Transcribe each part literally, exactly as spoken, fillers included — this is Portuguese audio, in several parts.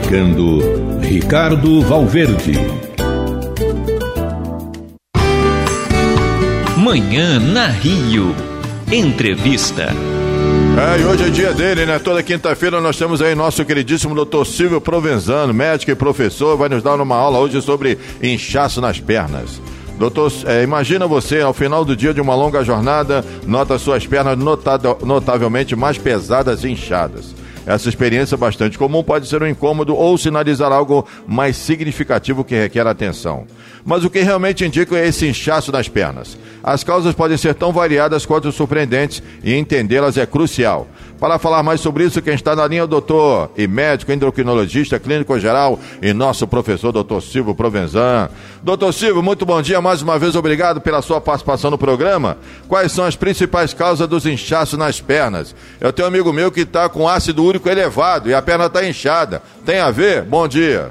apresentando Ricardo Valverde. Manhã na Rio. Entrevista. É, e hoje é dia dele, né? Toda quinta-feira nós temos aí nosso queridíssimo doutor Silvio Provenzano, médico e professor, vai nos dar uma aula hoje sobre inchaço nas pernas. Doutor, é, imagina você, ao final do dia de uma longa jornada, nota suas pernas notado, notavelmente mais pesadas e inchadas. Essa experiência bastante comum pode ser um incômodo ou sinalizar algo mais significativo que requer atenção. Mas o que realmente indica é esse inchaço nas pernas. As causas podem ser tão variadas quanto surpreendentes e entendê-las é crucial. Para falar mais sobre isso, quem está na linha é o doutor e médico endocrinologista clínico geral e nosso professor doutor Silvio Provenzano. Doutor Silvio, muito bom dia, mais uma vez obrigado pela sua participação no programa. Quais são as principais causas dos inchaços nas pernas? Eu tenho um amigo meu que está com ácido úrico elevado e a perna está inchada. Tem a ver? Bom dia.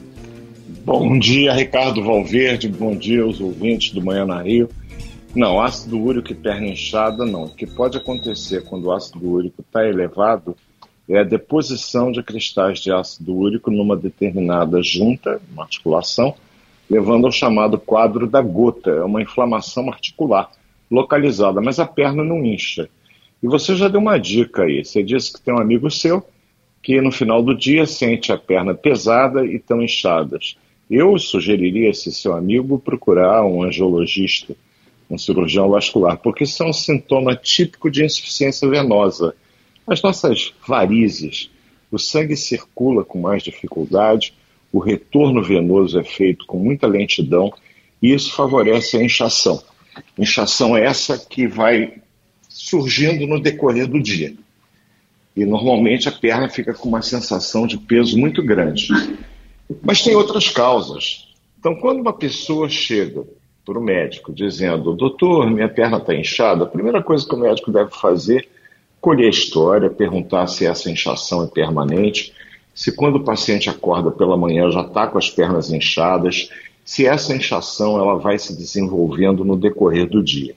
Bom dia, Ricardo Valverde, bom dia aos ouvintes do Manhã na Rio. Não, ácido úrico e perna inchada não. O que pode acontecer quando o ácido úrico está elevado é a deposição de cristais de ácido úrico numa determinada junta, uma articulação, levando ao chamado quadro da gota. É uma inflamação articular localizada, mas a perna não incha. E você já deu uma dica aí. Você disse que tem um amigo seu que no final do dia sente a perna pesada e tão inchadas. Eu sugeriria a esse seu amigo procurar um angiologista, um cirurgião vascular, porque isso é um sintoma típico de insuficiência venosa. As nossas varizes, o sangue circula com mais dificuldade, o retorno venoso é feito com muita lentidão e isso favorece a inchação. Inchação é essa que vai surgindo no decorrer do dia. E normalmente a perna fica com uma sensação de peso muito grande. Mas tem outras causas. Então, quando uma pessoa chega para o médico dizendo: doutor, minha perna está inchada, a primeira coisa que o médico deve fazer é colher a história, perguntar se essa inchação é permanente, se quando o paciente acorda pela manhã já está com as pernas inchadas, se essa inchação ela vai se desenvolvendo no decorrer do dia.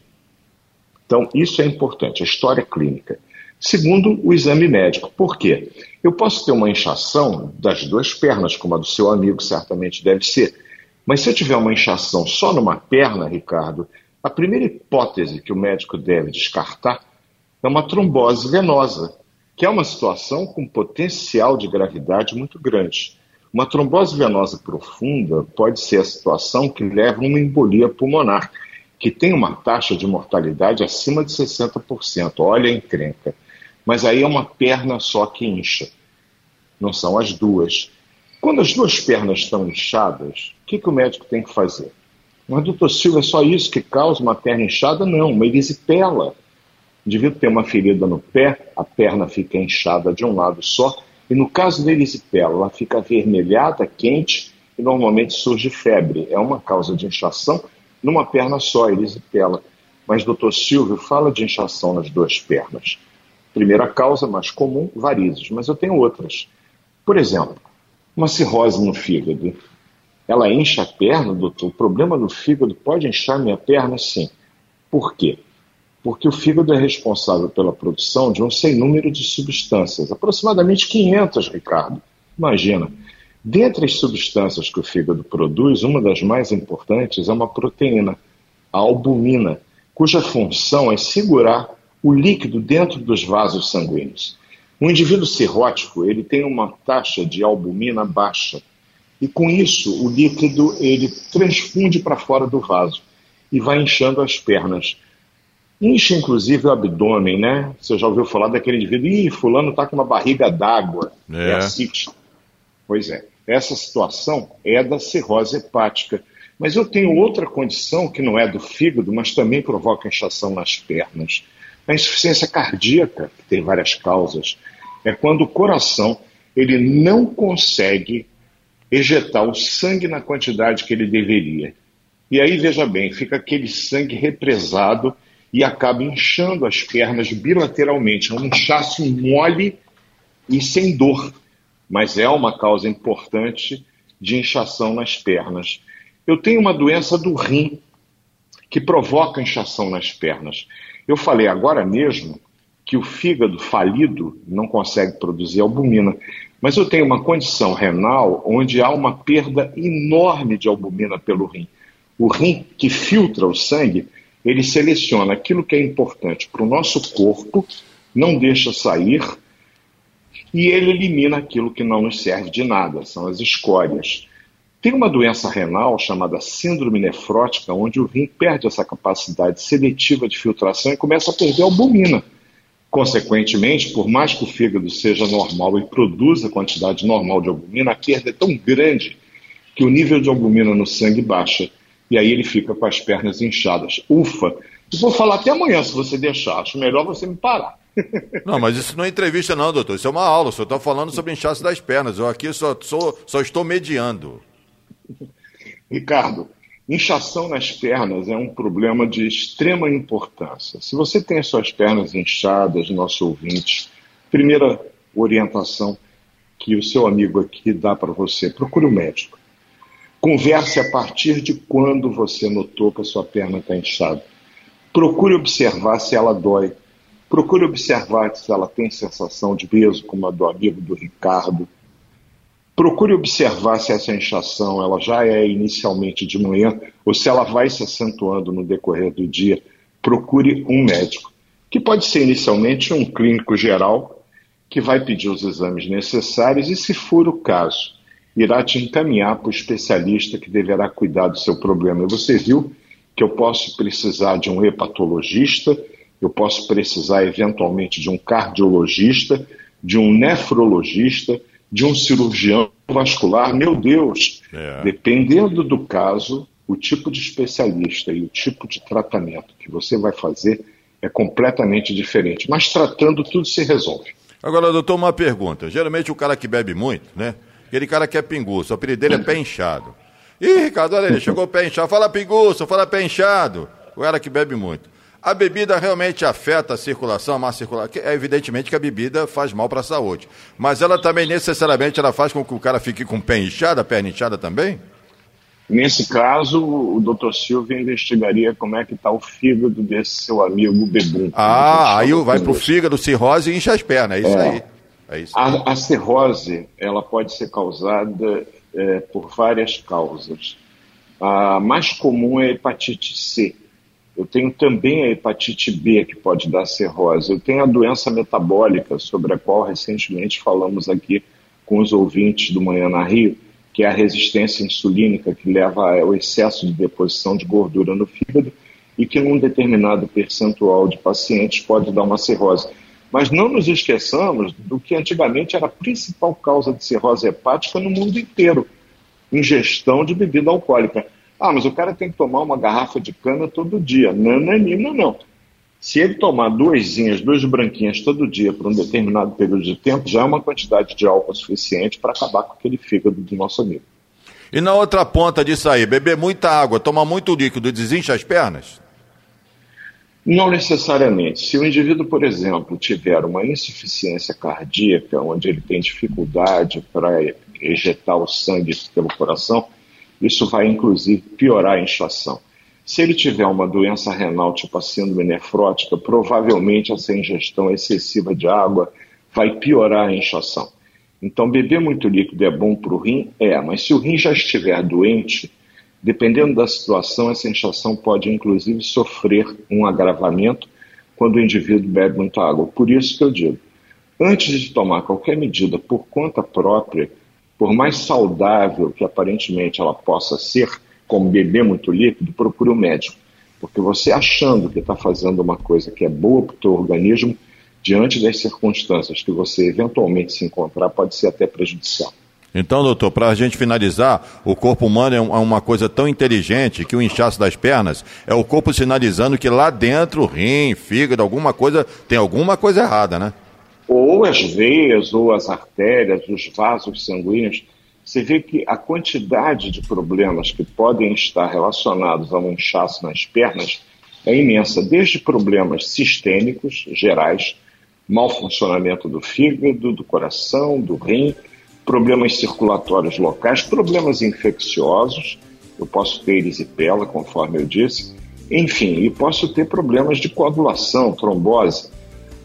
Então, isso é importante, a história clínica. Segundo, o exame médico. Por quê? Eu posso ter uma inchação das duas pernas, como a do seu amigo certamente deve ser. Mas se eu tiver uma inchação só numa perna, Ricardo, a primeira hipótese que o médico deve descartar é uma trombose venosa, que é uma situação com potencial de gravidade muito grande. Uma trombose venosa profunda pode ser a situação que leva a uma embolia pulmonar, que tem uma taxa de mortalidade acima de sessenta por cento. Olha a encrenca. Mas aí é uma perna só que incha, não são as duas. Quando as duas pernas estão inchadas, o que, que o médico tem que fazer? Mas, doutor Silva, é só isso que causa uma perna inchada? Não, uma erisipela. O indivíduo tem uma ferida no pé, a perna fica inchada de um lado só, e no caso da erisipela, ela fica avermelhada, quente, e normalmente surge febre. É uma causa de inchação numa perna só, erisipela. Mas, doutor Silvio, fala de inchação nas duas pernas. Primeira causa, mais comum, varizes, mas eu tenho outras. Por exemplo, uma cirrose no fígado. Ela incha a perna, doutor? O problema no fígado pode inchar minha perna? Sim. Por quê? Porque o fígado é responsável pela produção de um sem número de substâncias, aproximadamente quinhentas, Ricardo. Imagina. Dentre as substâncias que o fígado produz, uma das mais importantes é uma proteína, a albumina, cuja função é segurar o líquido dentro dos vasos sanguíneos. Um indivíduo cirrótico, ele tem uma taxa de albumina baixa, e com isso o líquido ele transfunde para fora do vaso e vai inchando as pernas. Incha inclusive o abdômen, né? Você já ouviu falar daquele indivíduo, ih, fulano está com uma barriga d'água, é, é ascite. Pois é, essa situação é da cirrose hepática. Mas eu tenho outra condição que não é do fígado, mas também provoca inchação nas pernas. A insuficiência cardíaca, que tem várias causas, é quando o coração ele não consegue ejetar o sangue na quantidade que ele deveria. E aí, veja bem, fica aquele sangue represado e acaba inchando as pernas bilateralmente. É um inchaço mole e sem dor, mas é uma causa importante de inchação nas pernas. Eu tenho uma doença do rim que provoca inchação nas pernas. Eu falei agora mesmo que o fígado falido não consegue produzir albumina, Mas eu tenho uma condição renal onde há uma perda enorme de albumina pelo rim. O rim que filtra o sangue, ele seleciona aquilo que é importante para o nosso corpo, não deixa sair, e ele elimina aquilo que não nos serve de nada, são as escórias. Tem uma doença renal chamada síndrome nefrótica, onde o rim perde essa capacidade seletiva de filtração e começa a perder albumina. Consequentemente, por mais que o fígado seja normal e produza a quantidade normal de albumina, a perda é tão grande que o nível de albumina no sangue baixa. E aí ele fica com as pernas inchadas. Ufa! Eu vou falar até amanhã, se você deixar. Acho melhor você me parar. Não, mas isso não é entrevista não, doutor. Isso é uma aula. O senhor está falando sobre inchaço das pernas. Eu aqui só, só, só estou mediando. Ricardo, inchação nas pernas é um problema de extrema importância. Se você tem as suas pernas inchadas, nosso ouvinte, primeira orientação que o seu amigo aqui dá para você, procure um médico. Converse a partir de quando você notou que a sua perna está inchada. Procure observar se ela dói. Procure observar se ela tem sensação de peso, como a do amigo do Ricardo. Procure observar se essa inchação ela já é inicialmente de manhã ou se ela vai se acentuando no decorrer do dia. Procure um médico, que pode ser inicialmente um clínico geral, que vai pedir os exames necessários e, se for o caso, irá te encaminhar para o especialista que deverá cuidar do seu problema. E você viu que eu posso precisar de um hepatologista, eu posso precisar eventualmente de um cardiologista, de um nefrologista, de um cirurgião vascular. Meu Deus, é. Dependendo do caso, o tipo de especialista e o tipo de tratamento que você vai fazer é completamente diferente. Mas tratando, tudo se resolve. Agora, doutor, uma pergunta. Geralmente o cara que bebe muito, né? Aquele cara que é pinguço, o apelido dele é pé inchado. Ih, Ricardo, olha ele, chegou pé inchado. Fala pinguço, fala pé inchado. O cara que bebe muito. A bebida realmente afeta a circulação, a má circulação. É evidentemente que a bebida faz mal para a saúde. Mas ela também, necessariamente, ela faz com que o cara fique com o pé inchado, a perna inchada também? Nesse caso, o doutor Silvio investigaria como é que está o fígado desse seu amigo bebum. Ah, aí vai para o fígado, cirrose e incha as pernas, é isso é. aí. É isso. A, a cirrose, ela pode ser causada é, por várias causas. A mais comum é a hepatite C. Eu tenho também a hepatite B, que pode dar cirrose. Eu tenho a doença metabólica, sobre a qual recentemente falamos aqui com os ouvintes do Manhã na Rio, que é a resistência insulínica, que leva ao excesso de deposição de gordura no fígado e que, num determinado percentual de pacientes, pode dar uma cirrose. Mas não nos esqueçamos do que antigamente era a principal causa de cirrose hepática no mundo inteiro: ingestão de bebida alcoólica. Ah, mas o cara tem que tomar uma garrafa de cana todo dia. Não, não, não, não. Se ele tomar duasinhas, duas branquinhas todo dia por um determinado período de tempo, já é uma quantidade de álcool suficiente para acabar com aquele fígado do nosso amigo. E na outra ponta disso aí, beber muita água, tomar muito líquido, desincha as pernas? Não necessariamente. Se o indivíduo, por exemplo, tiver uma insuficiência cardíaca, onde ele tem dificuldade para ejetar o sangue pelo coração, isso vai, inclusive, piorar a inchação. Se ele tiver uma doença renal, tipo a síndrome nefrótica, provavelmente essa ingestão excessiva de água vai piorar a inchação. Então, beber muito líquido é bom para o rim? É, mas se o rim já estiver doente, dependendo da situação, essa inchação pode, inclusive, sofrer um agravamento quando o indivíduo bebe muita água. Por isso que eu digo, antes de tomar qualquer medida por conta própria, por mais saudável que aparentemente ela possa ser, como beber muito líquido, procure um médico. Porque você achando que está fazendo uma coisa que é boa para o teu organismo, diante das circunstâncias que você eventualmente se encontrar, pode ser até prejudicial. Então, doutor, para a gente finalizar, o corpo humano é uma coisa tão inteligente que o inchaço das pernas é o corpo sinalizando que lá dentro, rim, fígado, alguma coisa, tem alguma coisa errada, né? Ou as veias, ou as artérias, os vasos sanguíneos. Você vê que a quantidade de problemas que podem estar relacionados a um inchaço nas pernas é imensa, desde problemas sistêmicos, gerais, mau funcionamento do fígado, do coração, do rim, problemas circulatórios locais, problemas infecciosos, eu posso ter erisipela, conforme eu disse, enfim, e posso ter problemas de coagulação, trombose.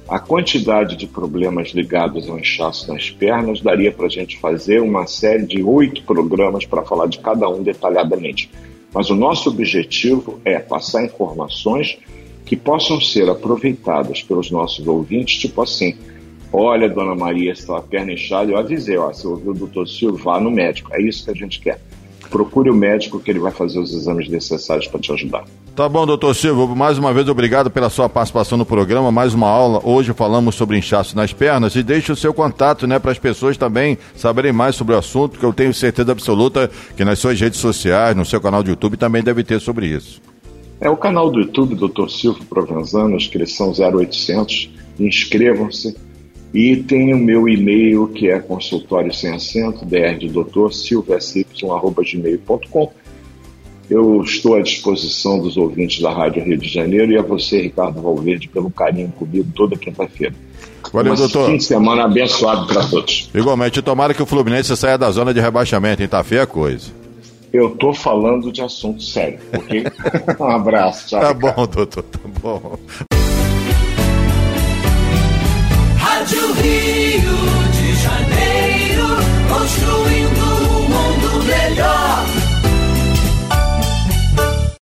a quantidade de problemas ligados ao inchaço nas pernas daria para a gente fazer uma série de oito programas para falar de cada um detalhadamente. Mas o nosso objetivo é passar informações que possam ser aproveitadas pelos nossos ouvintes, tipo assim, olha, dona Maria, está a perna inchada, eu avisei, ó, se ouviu o doutor Silvio, vá no médico, é isso que a gente quer. Procure o médico que ele vai fazer os exames necessários para te ajudar. Tá bom, doutor Silvio, mais uma vez obrigado pela sua participação no programa, mais uma aula. Hoje falamos sobre inchaço nas pernas e deixe o seu contato, né, para as pessoas também saberem mais sobre o assunto, que eu tenho certeza absoluta que nas suas redes sociais, no seu canal de YouTube também deve ter sobre isso. É o canal do YouTube, doutor Silvio Provenzano, inscrição zero oitocentos, inscrevam-se. E tem o meu e-mail, que é consultório sem acento, dr de doutor silvio s y arroba gmail ponto com. Eu estou à disposição dos ouvintes da Rádio Rio de Janeiro e a você, Ricardo Valverde, pelo carinho comigo toda quinta-feira. Valeu, um doutor. Fim de semana abençoado para todos. Igualmente, tomara que o Fluminense saia da zona de rebaixamento, hein? Tá feia a coisa. Eu estou falando de assunto sério, ok? Um abraço, tchau. Tá Ricardo. bom, doutor, tá bom. Rádio Rio.